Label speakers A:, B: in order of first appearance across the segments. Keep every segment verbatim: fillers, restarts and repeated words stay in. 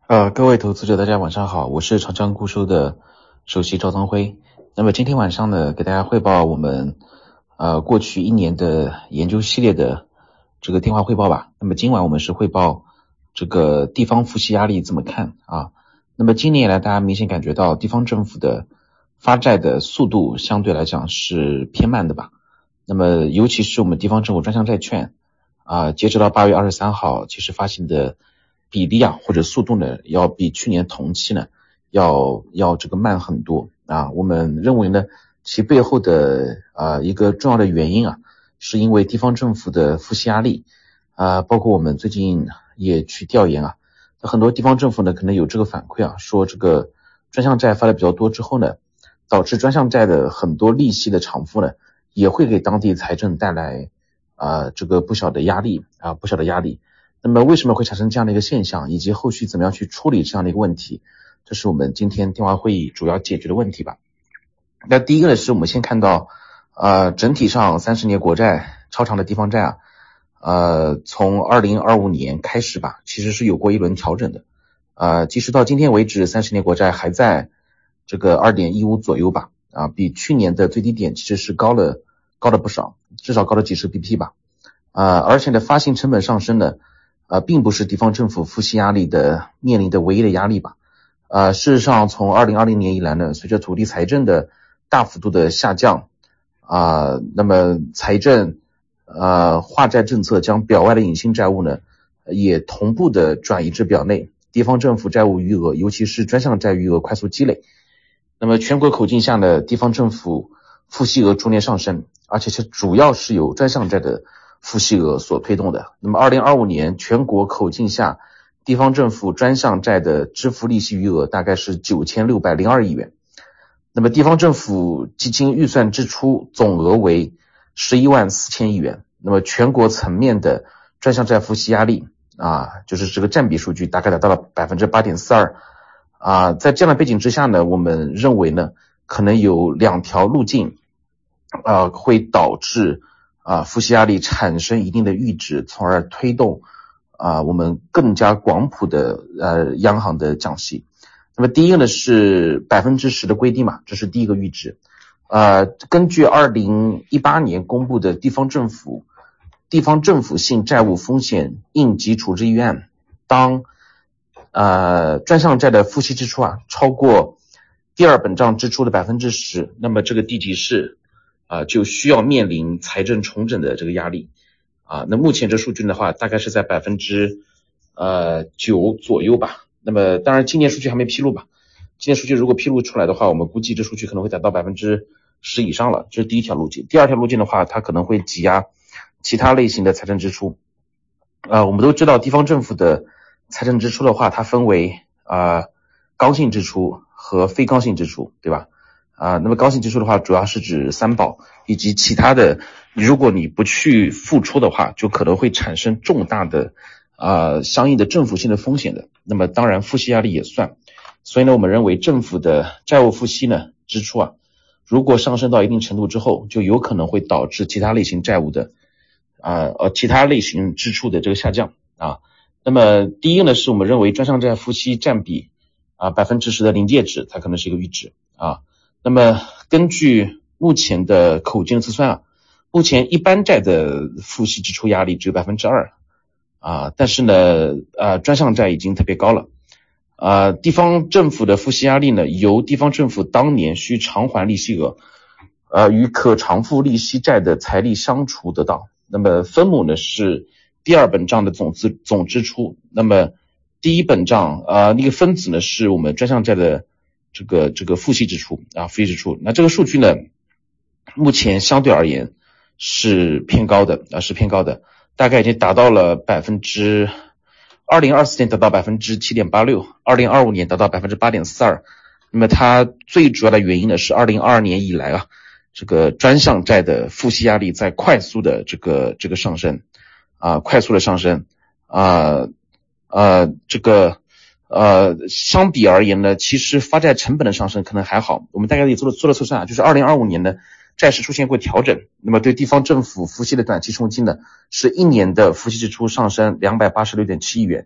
A: 呃，各位投资者，大家晚上好，我是长江固收的首席赵增辉。那么今天晚上呢，给大家汇报我们呃过去一年的研究系列的这个电话汇报吧。那么今晚我们是汇报这个地方付息压力怎么看啊？那么今年以来，大家明显感觉到地方政府的发债的速度相对来讲是偏慢的吧。那么尤其是我们地方政府专项债券啊，截止到八月二十三号，其实发行的比例啊或者速度呢，要比去年同期呢要要这个慢很多啊。我们认为呢，其背后的啊一个重要的原因啊，是因为地方政府的付息压力啊，包括我们最近也去调研啊，很多地方政府呢可能有这个反馈啊，说这个专项债发的比较多之后呢，导致专项债的很多利息的偿付呢，也会给当地财政带来啊这个不小的压力啊不小的压力。那么为什么会产生这样的一个现象，以及后续怎么样去处理这样的一个问题，这是我们今天电话会议主要解决的问题吧。那第一个呢，是我们先看到呃整体上三十年国债超长的地方债啊，呃从二零二五年开始吧，其实是有过一轮调整的。呃即使到今天为止，三十年国债还在这个 二点一五 左右吧，啊比去年的最低点其实是高了高了不少，至少高了几十 B P 吧。呃而且呢，发行成本上升呢呃，并不是地方政府付息压力的面临的唯一的压力吧。呃，事实上，从二零二零年以来呢，随着土地财政的大幅度的下降，啊、呃，那么财政呃化债政策将表外的隐性债务呢，也同步的转移至表内，地方政府债务余额，尤其是专项债余额快速积累。那么全国口径下呢，地方政府付息额逐年上升，而且是主要是由专项债的付息额所推动的。那么二零二五年全国口径下地方政府专项债的支付利息余额大概是九千六百零二亿元。那么地方政府基金预算支出总额为十一万四千亿元。那么全国层面的专项债付息压力啊，就是这个占比数据大概达到了 百分之八点四二 啊。在这样的背景之下呢，我们认为呢，可能有两条路径啊会导致啊，付息压力产生一定的阈值，从而推动啊我们更加广谱的呃央行的降息。那么第一个呢是 百分之十 的规定嘛，这是第一个阈值。呃，根据二零一八年公布的地方政府地方政府性债务风险应急处置预案，当呃专项债的付息支出啊超过第二本账支出的 百分之十， 那么这个地级市啊，就需要面临财政重整的这个压力啊。那目前这数据的话，大概是在百分之呃九左右吧。那么当然今年数据还没披露吧，今年数据如果披露出来的话，我们估计这数据可能会达到百分之十以上了，这是第一条路径。第二条路径的话，它可能会挤压其他类型的财政支出。呃，我们都知道地方政府的财政支出的话，它分为啊、呃、刚性支出和非刚性支出，对吧？啊，那么刚性支出的话，主要是指三保以及其他的，如果你不去付出的话，就可能会产生重大的啊相应的政府性的风险的。那么当然付息压力也算。所以呢，我们认为政府的债务付息呢支出啊，如果上升到一定程度之后，就有可能会导致其他类型债务的啊呃其他类型支出的这个下降啊。那么第一个呢，是我们认为专项债付息占比啊百分之十的临界值，它可能是一个阈值啊。那么根据目前的口径测算啊，目前一般债的付息支出压力只有 百分之二 啊，但是呢呃专项债已经特别高了啊。地方政府的付息压力呢，由地方政府当年需偿还利息额呃与可偿付利息债的财力相除得到。那么分母呢是第二本账的总资总支出，那么第一本账啊那个分子呢是我们专项债的这个这个付息支出啊，付息支出。那这个数据呢，目前相对而言是偏高的啊，是偏高的，大概已经达到了百分之二零二四年达到 百分之七点八六， 二零二五年达到 百分之八点四二。那么它最主要的原因呢是二零二二年以来啊，这个专项债的付息压力在快速的这个这个上升啊，快速的上升啊呃这个。呃，相比而言呢，其实发债成本的上升可能还好。我们大概也做了做了测算啊，就是二零二五年呢，债市出现过调整，那么对地方政府付息的短期冲击呢，是一年的付息支出上升 两百八十六点七亿元，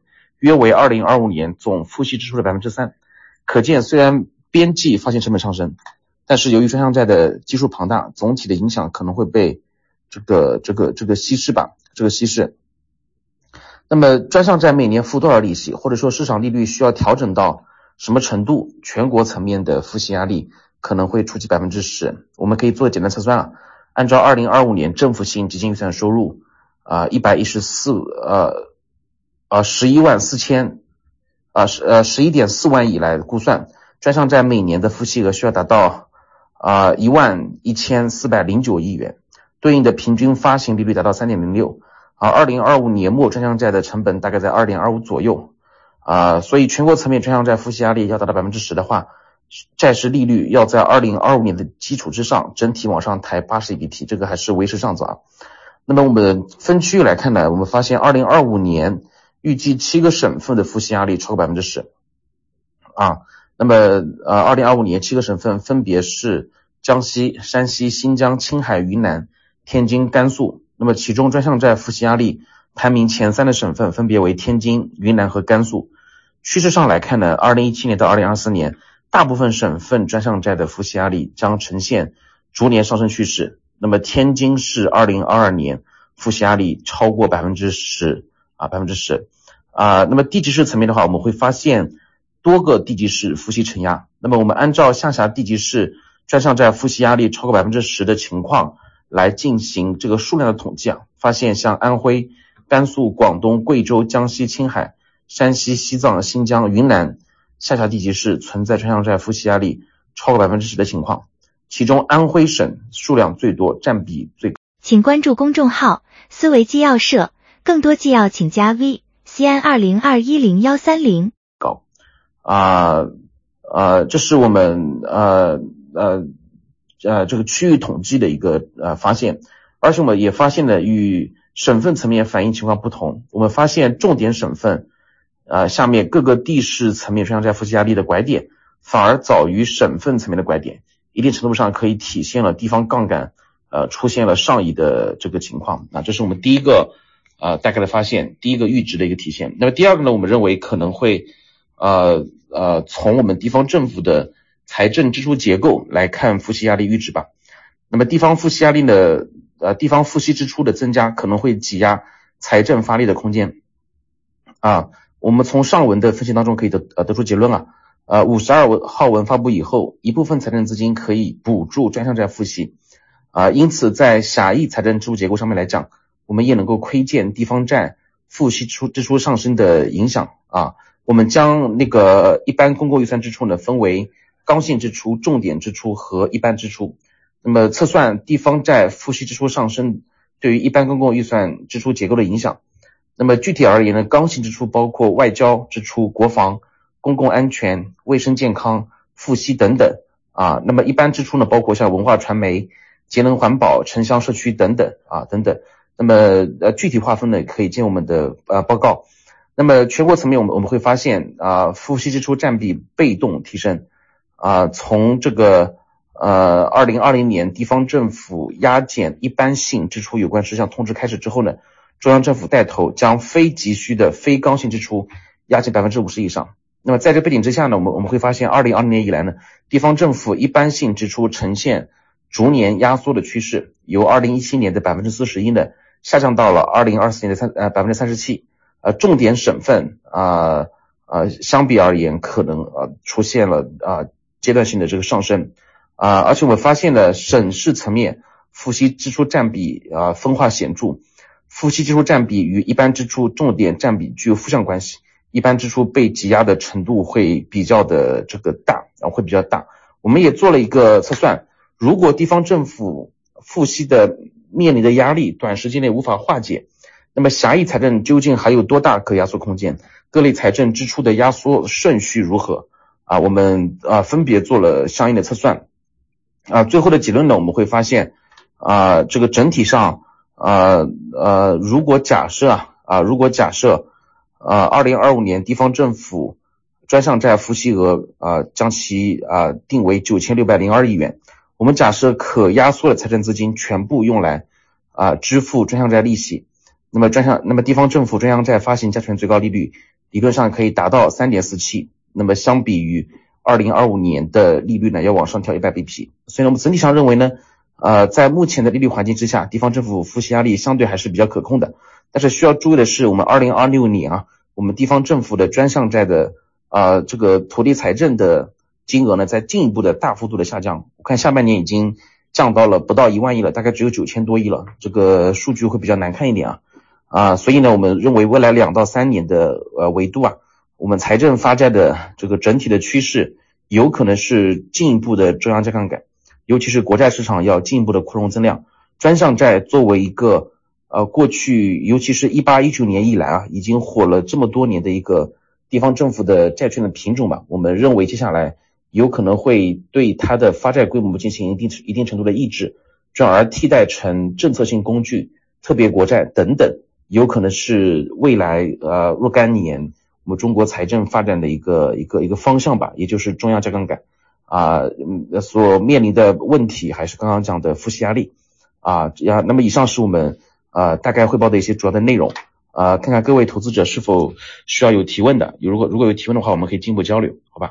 A: 约为二零二五年总付息支出的 百分之三。 可见虽然边际发现成本上升，但是由于专项债的基数庞大，总体的影响可能会被这个这个这个稀释吧，这个稀释。那么专项债每年付多少利息，或者说市场利率需要调整到什么程度，全国层面的付息压力可能会触及 百分之十。 我们可以做简单测算啊，按照二零二五年政府性基金预算收入啊一百一十四呃呃十一万四千啊十呃十一点四万亿来估算，专项债每年的付息额需要达到啊一万一千四百零九亿元，对应的平均发行利率达到 三点零六。而二零二五年末专项债的成本大概在 二点二五 左右啊、呃，所以全国层面专项债付息压力要达到 百分之十 的话，债市利率要在二零二五年的基础之上整体往上抬八十 B P， 这个还是为时尚早啊。那么我们分区域来看呢，我们发现二零二五年预计七个省份的付息压力超过 百分之十 啊。那么呃二零二五年七个省份分别是江西、山西、新疆、青海、云南、天津、甘肃。那么其中专项债付息压力排名前三的省份分别为天津、云南和甘肃。趋势上来看呢，二零一七年到二零二四年大部分省份专项债的付息压力将呈现逐年上升趋势。那么天津市二零二二年付息压力超过 百分之十 啊 百分之十 啊。那么地级市层面的话，我们会发现多个地级市付息承压。那么我们按照下辖地级市专项债付息压力超过 百分之十 的情况来进行这个数量的统计啊，发现像安徽、甘肃、广东、贵州、江西、青海、山西、西藏、新疆、云南下辖地级市存在专项债付息压力超过 百分之十 的情况，其中安徽省数量最多，占比最高。
B: 请关注公众号思维纪要社，更多纪要请加 V 西安二零二一零一三零
A: 高啊呃这是我们呃呃呃，这个区域统计的一个呃发现，而且我们也发现了与省份层面反映情况不同。我们发现重点省份，呃，下面各个地市层面专项债付息压力的拐点，反而早于省份层面的拐点，一定程度上可以体现了地方杠杆呃出现了上移的这个情况。那这是我们第一个呃大概的发现，第一个阈值的一个体现。那么第二个呢，我们认为可能会呃呃从我们地方政府的财政支出结构来看付息压力阈值吧。那么地方付息压力的呃地方付息支出的增加可能会挤压财政发力的空间啊。我们从上文的分析当中可以得呃得出结论啊，呃五十二号文发布以后，一部分财政资金可以补助专项债付息啊，因此在狭义财政支出结构上面来讲，我们也能够窥见地方债付息支出支出上升的影响啊。我们将那个一般公共预算支出呢分为刚性支出、重点支出和一般支出。那么测算地方债付息支出上升对于一般公共预算支出结构的影响。那么具体而言呢，刚性支出包括外交支出、国防、公共安全、卫生健康、付息等等啊。那么一般支出呢，包括像文化传媒、节能环保、城乡社区等等啊等等。那么呃具体划分呢，可以见我们的呃报告。那么全国层面我们我们会发现啊，付息支出占比被动提升。啊，从这个呃二零二零年地方政府压减一般性支出有关事项通知开始之后呢，中央政府带头将非急需的非刚性支出压减 百分之五十 以上。那么在这背景之下呢，我们我们会发现二零二零年以来呢，地方政府一般性支出呈现逐年压缩的趋势，由二零一七年的 百分之四十一 呢下降到了二零二四年的三呃 百分之三十七。呃重点省份啊呃，呃相比而言可能呃出现了啊、呃阶段性的这个上升啊、呃，而且我们发现了省市层面付息支出占比啊、呃、分化显著，付息支出占比与一般支出重点占比具有负向关系，一般支出被挤压的程度会比较的这个大，然后会比较大。我们也做了一个测算，如果地方政府付息的面临的压力短时间内无法化解，那么狭义财政究竟还有多大可压缩空间？各类财政支出的压缩顺序如何？啊，我们啊分别做了相应的测算，啊，最后的结论呢，我们会发现啊，这个整体上啊呃，如果假设啊啊，如果假设啊，二零二五年地方政府专项债付息额啊将其啊定为九千六百零二亿元，我们假设可压缩的财政资金全部用来啊支付专项债利息，那么专项那么地方政府专项债发行加权最高利率理论上可以达到 三点四七， 那么相比于二零二五年的利率呢要往上调一百 B P， 所以呢我们整体上认为呢呃，在目前的利率环境之下，地方政府付息压力相对还是比较可控的。但是需要注意的是，我们二零二六年啊，我们地方政府的专项债的呃这个土地财政的金额呢在进一步的大幅度的下降。我看下半年已经降到了不到一万亿了，大概只有九千多亿了，这个数据会比较难看一点啊啊，所以呢我们认为未来两到三年的呃维度啊，我们财政发债的这个整体的趋势有可能是进一步的中央加杠杆，尤其是国债市场要进一步的扩容增量。专项债作为一个呃过去尤其是一八一九年以来啊已经火了这么多年的一个地方政府的债券的品种吧，我们认为接下来有可能会对它的发债规模进行一定一定程度的抑制，转而替代成政策性工具、特别国债等等，有可能是未来呃若干年我们中国财政发展的一个一个一个方向吧，也就是中央加杠杆啊、呃，所面临的问题还是刚刚讲的付息压力啊。那么以上是我们呃大概汇报的一些主要的内容啊，看看各位投资者是否需要有提问的，如果如果有提问的话，我们可以进一步交流。